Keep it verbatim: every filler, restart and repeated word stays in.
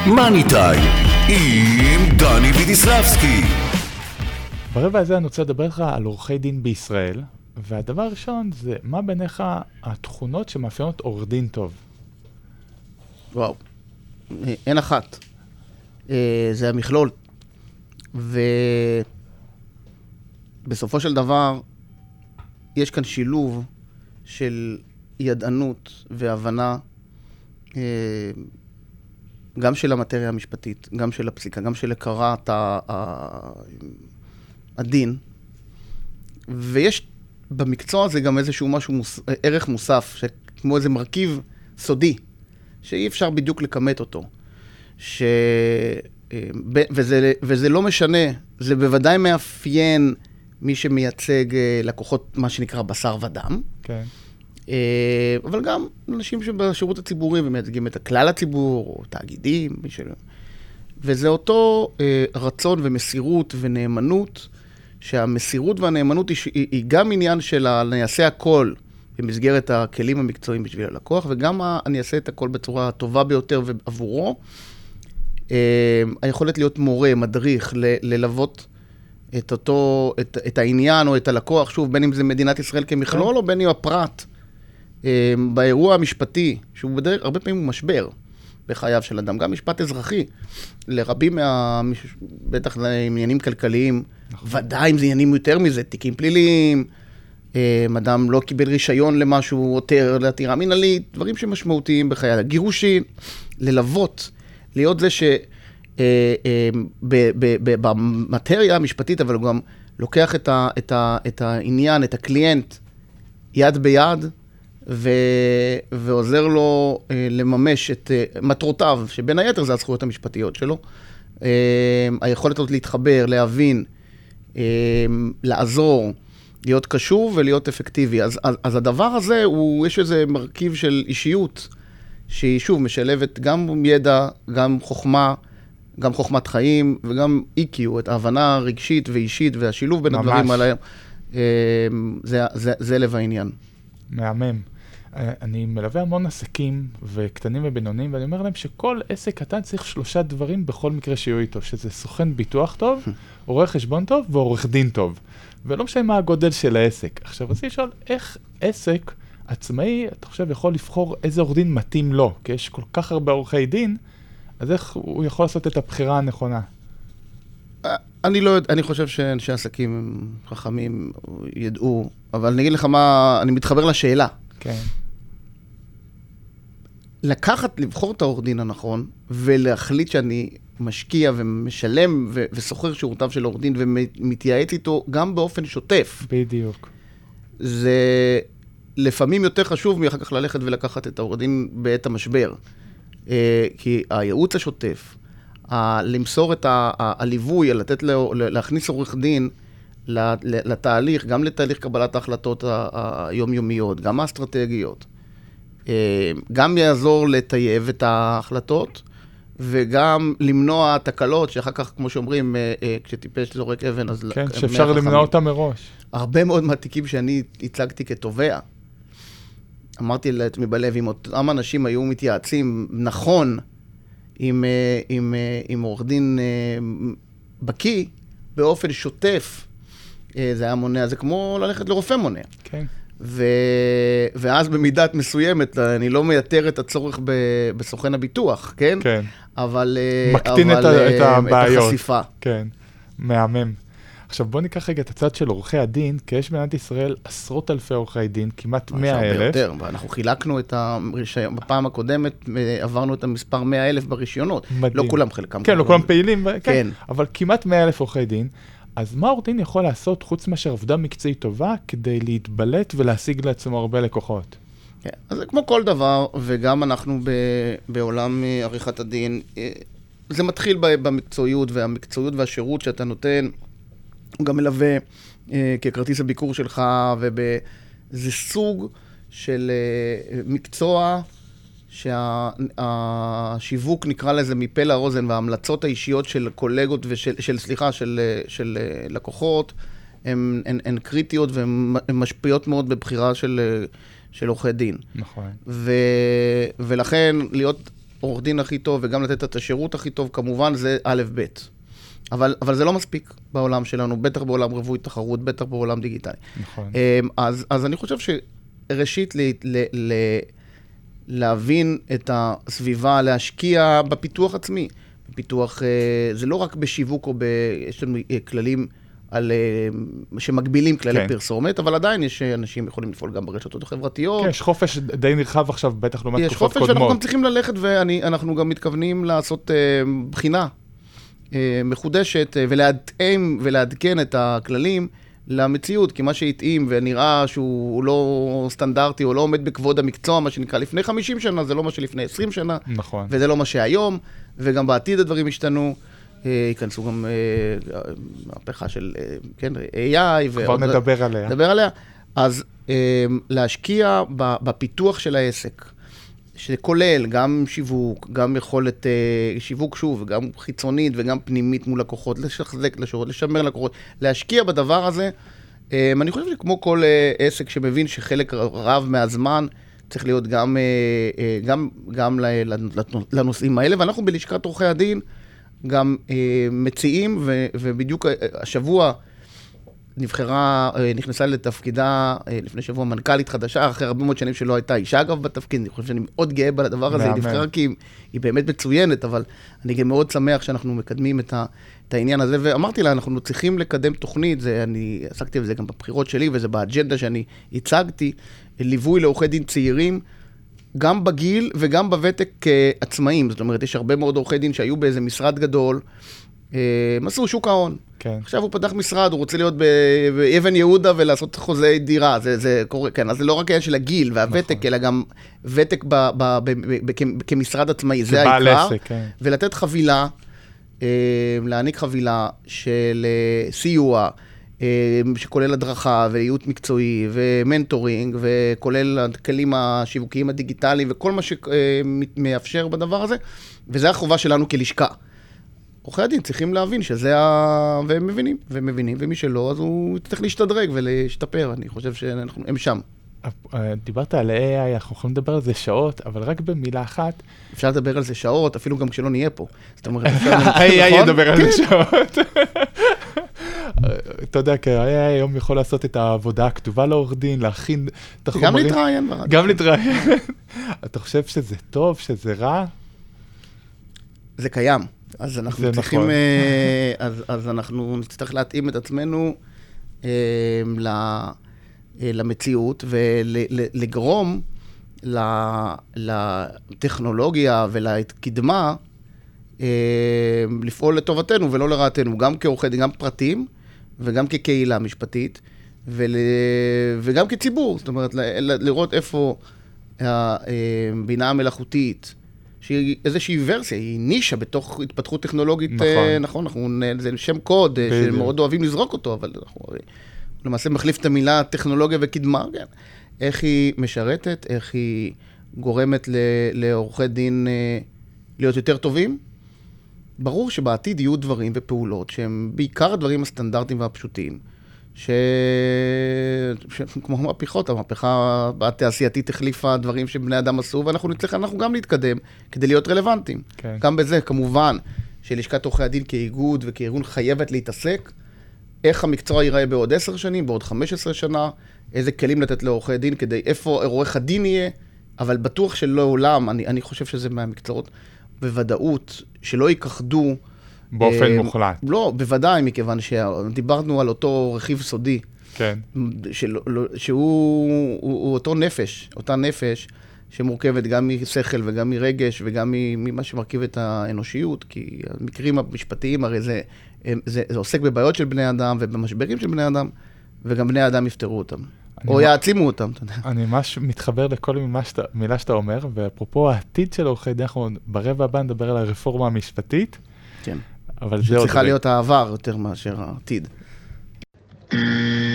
מאני טיים עם דני וידיסלבסקי. ברבע הזה אני רוצה לדבר לך על עורכי דין בישראל, והדבר הראשון זה מה ביניך התכונות שמאפיינות עורך דין טוב. וואו, אין אחת. זה המכלול. ובסופו של דבר יש כאן שילוב של ידענות והבנה, גם של המטריה המשפטית, גם של הפסיקה, גם של הכרת הדין. ויש במקצוע הזה גם איזשהו משהו, מוס, ערך מוסף, כמו איזה מרכיב סודי, שאי אפשר בדיוק לקמת אותו. ש... וזה, וזה לא משנה, זה בוודאי מאפיין מי שמייצג לקוחות, מה שנקרא בשר ודם. כן. אבל גם אנשים שבשירות הציבורי ומייצגים את הכלל הציבור, או תאגידים, מי שלא. וזה אותו רצון ומסירות ונאמנות, שהמסירות והנאמנות היא, היא גם עניין של אני אעשה הכל במסגרת הכלים המקצועיים בשביל הלקוח, וגם אני אעשה את הכל בצורה הטובה ביותר עבורו. היכולת להיות מורה, מדריך, ל- ללוות את אותו, את, את העניין או את הלקוח, שוב, בין אם זה מדינת ישראל כמכלול, או בין אם הפרט, באירוע המשפטי, שהוא בדרך, הרבה פעמים הוא משבר בחייו של אדם, גם משפט אזרחי, לרבים מה... בטח לעניינים כלכליים, ודאי אם זה עניינים יותר מזה, תיקים פליליים, אדם לא קיבל רישיון למשהו, עותר לעתירה מנהלית, דברים שמשמעותיים בחיי, הגירושין, ללוות, להיות זה ש... במטריה המשפטית, אבל הוא גם לוקח את, ה, את, ה, את העניין, את הקליינט, יד ביד, ו, ועוזר לו לממש את מטרותיו, שבין היתר זה הזכויות המשפטיות שלו. היכולת הזאת להתחבר, להבין, לעזור, להיות קשוב ולהיות אפקטיבי. אז, אז, אז הדבר הזה, הוא, יש איזה מרכיב של אישיות, שהיא שוב משלבת גם ידע, גם חוכמה, גם חוכמת חיים, וגם אי קיו, את ההבנה רגשית ואישית, והשילוב בין ממש. הדברים עליהם, זה, זה, זה לב העניין. מהמם. אני מלווה המון עסקים וקטנים ובינוניים, ואני אומר להם שכל עסק קטן צריך שלושה דברים בכל מקרה שיהיו איתו, שזה סוכן ביטוח טוב, עורך חשבון טוב ועורך דין טוב. ולא משנה מה הגודל של העסק. עכשיו, רציתי לשאול, איך עסק עצמאי, אתה חושב, יכול לבחור איזה עורך דין מתאים לו? כי יש כל כך הרבה עורכי דין, אז איך הוא יכול לעשות את הבחירה הנכונה? אני לא יודע, אני חושב שאנשי עסקים חכמים ידעו, אבל אני אגיד לך מה, אני מתחבר לשאלה. כן. לקחת, לבחור את העורך דין הנכון, ולהחליט שאני משקיע ומשלם ו- וסוחר שירותיו של עורך דין, ומתייעץ איתו גם באופן שוטף. בדיוק. זה לפעמים יותר חשוב מאחר כך ללכת ולקחת את העורך דין בעת המשבר. כי הייעוץ השוטף, למסור את הליווי, לתת לו, להכניס עורך דין לתהליך, גם לתהליך קבלת ההחלטות היומיומיות, גם האסטרטגיות, גם יעזור לטייב את ההחלטות, וגם למנוע תקלות, שאחר כך, כמו שאומרים, כשטיפש זורק אבן, אז... כן, שאפשר למנוע אותה מראש. הרבה מאוד מהתיקים שאני הצגתי כתובע, אמרתי לעצמי בלב, אם אותם אנשים היו מתייעצים נכון עם, עם, עם עורך דין בקי, באופן שוטף, זה היה מונע, זה כמו ללכת לרופא מונע. כן. ו, ואז במידת מסוימת, אני לא מייתר את הצורך ב, בסוכן הביטוח, כן? כן. אבל, מקטין אבל, את, את הבעיות. את החשיפה. כן, מהמם. עכשיו בוא ניקח רגע את הצד של עורכי הדין, כי יש במדינת ישראל עשרות אלפי עורכי דין, כמעט מאה אלף. יותר, ואנחנו חילקנו את הרישיון, בפעם הקודמת עברנו את המספר מאה אלף ברישיונות. מדהים. לא כולם חלקם. כן, לא כולם פעילים, כן. כן. אבל כמעט מאה אלף עורכי דין. אז מה עורך דין יכול לעשות חוץ מאשר עבודה מקצועית טובה, כדי להתבלט ולהשיג לעצמו הרבה לקוחות? כן, אז זה כמו כל דבר, וגם אנחנו ב, בעולם עריכת הדין, זה מתחיל במקצועיות, והמקצועיות והשירות שאתה נותן, הוא גם מלווה אה, ככרטיס הביקור שלך, וזה סוג של אה, מקצוע שהשיווק נקרא לזה מפה לאוזן, וההמלצות האישיות של קולגות ושל, של, סליחה, של, של לקוחות, הן, הן, הן קריטיות והן משפיעות מאוד בבחירה של, של עורכי דין. נכון. ו, ולכן להיות עורך דין הכי טוב וגם לתת את השירות הכי טוב, כמובן זה א' ב'. אבל, אבל זה לא מספיק בעולם שלנו, בטח בעולם רווי תחרות, בטח בעולם דיגיטלי. נכון. אז, אז אני חושב שראשית ל, ל, ל, להבין את הסביבה, להשקיע בפיתוח עצמי. בפיתוח, זה לא רק בשיווק או ב... יש לנו כללים על, שמגבילים כללי כן. פרסומת, אבל עדיין יש אנשים יכולים לפעול גם ברשתות החברתיות. כן, יש חופש די נרחב עכשיו, בטח לעומת תקופות קודמות. יש חופש, ואנחנו גם צריכים ללכת, ואנחנו גם מתכוונים לעשות uh, בחינה uh, מחודשת, uh, ולהתאים ולעדכן את הכללים למציאות, כי מה שהתאים ונראה שהוא לא סטנדרטי, או לא עומד בכבוד המקצוע, מה שנקרא לפני חמישים שנה, זה לא מה שלפני עשרים שנה, נכון. וזה לא מה שהיום, וגם בעתיד הדברים השתנו. ייכנסו גם מהפכה של, כן, איי איי. כבר נדבר עליה. נדבר עליה. אז להשקיע בפיתוח של העסק, שכולל גם שיווק, גם יכולת שיווק שוב, גם חיצונית וגם פנימית מול לקוחות, לשחזק לשורות, לשמר לקוחות, להשקיע בדבר הזה. אני חושב שכמו כל עסק שמבין שחלק רב מהזמן צריך להיות גם, גם, גם לנושאים האלה, ואנחנו בלשכת עורכי הדין, גם אה, מציעים, ו, ובדיוק השבוע נבחרה, אה, נכנסה לתפקידה, אה, לפני שבוע מנכ"לית חדשה, אחרי הרבה מאוד שנים שלא הייתה אישה אגב בתפקיד, אני חושב שאני מאוד גאה בדבר הזה, היא נבחרה כי היא, היא באמת מצוינת, אבל אני גם מאוד שמח שאנחנו מקדמים את, ה, את העניין הזה, ואמרתי לה, אנחנו צריכים לקדם תוכנית, זה, אני עסקתי בזה גם בבחירות שלי, וזה באג'נדה שאני הצגתי, ליווי לעורכי דין צעירים, גם בגיל וגם בוותק עצמאים. זאת אומרת, יש הרבה מאוד עורכי דין שהיו באיזה משרד גדול, מסרו שוק ההון. כן. עכשיו הוא פתח משרד, הוא רוצה להיות באבן יהודה ולעשות חוזי דירה. זה, זה קורה, כן. אז זה לא רק העניין של הגיל והוותק, נכון. אלא גם ותק ב, ב, ב, ב, ב, כ, כמשרד עצמאי. זה העיקר. עסק, כן. ולתת חבילה, להעניק חבילה של סיוע, שכולל הדרכה וייעוץ מקצועי ומנטורינג, וכולל הכלים השיווקיים הדיגיטליים וכל מה שמאפשר בדבר הזה, וזה החובה שלנו כלשכה. עורכי הדין צריכים להבין שזה ה... והם מבינים, והם מבינים, ומי שלא, אז הוא צריך להשתדרג ולהשתפר, אני חושב שהם שם. דיברת על איי איי, אנחנו יכולים לדבר על זה שעות, אבל רק במילה אחת. אפשר לדבר על זה שעות, אפילו גם כשלא נהיה פה. זאת אומרת, איי איי ידבר על זה שעות. אתה יודע, כי היום יכול לעשות את העבודה הכתובה לעורך דין, להכין את החומרים. גם להתראיין ברדיו. גם להתראיין. אתה חושב שזה טוב, שזה רע? זה קיים. אז אנחנו צריכים, נכון. אז, אז אנחנו נצטרך להתאים את עצמנו ל, למציאות, ולגרום לטכנולוגיה ולקדמה, לפעול לטובתנו ולא לרעתנו, גם כעורכי דין, גם פרטים, וגם כקהילה משפטית, ול... וגם כציבור. זאת אומרת, ל... לראות איפה הבינה המלאכותית, שהיא איזושהי ורסיה, היא נישה בתוך התפתחות טכנולוגית, נכון, נכון, אנחנו, זה שם קוד, שמאוד אוהבים לזרוק אותו, אבל אנחנו למעשה מחליף את המילה טכנולוגיה וקדמה, כן. איך היא משרתת, איך היא גורמת ל... לעורכי דין להיות יותר טובים, ברור שבעתיד יהיו דברים ופעולות שהם בעיקר הדברים הסטנדרטיים והפשוטים, ש... ש... כמו מהפכות, המהפכה התעשייתית החליפה דברים שבני אדם עשו, ואנחנו נצטרך, אנחנו גם להתקדם כדי להיות רלוונטיים. כן. גם בזה, כמובן, שלשכת עורכי הדין כאיגוד וכארגון חייבת להתעסק, איך המקצוע ייראה בעוד עשר שנים, בעוד חמש עשרה שנה, איזה כלים לתת לעורכי דין, כדי איפה עורך הדין יהיה, אבל בטוח שלא עולם, אני, אני חושב שזה מהמקצועות, בוודאות, שלא ייכחדו. באופן אה, מוחלט. לא, בוודאי, מכיוון שדיברנו על אותו רכיב סודי. כן. של, שהוא הוא, הוא אותו נפש, אותה נפש שמורכבת גם משכל וגם מרגש וגם ממה שמרכיב את האנושיות, כי המקרים המשפטיים הרי זה, זה, זה עוסק בבעיות של בני אדם ובמשברים של בני אדם, וגם בני אדם יפתרו אותם. או יעצימו אותם, אתה יודע. אני ממש מתחבר לכל מילה שאתה אומר, ואפרופו העתיד של עורכי דין, אנחנו ברבע הבא נדבר על הרפורמה המשפטית. כן. אבל זה עוד... צריכה להיות העבר יותר מאשר העתיד.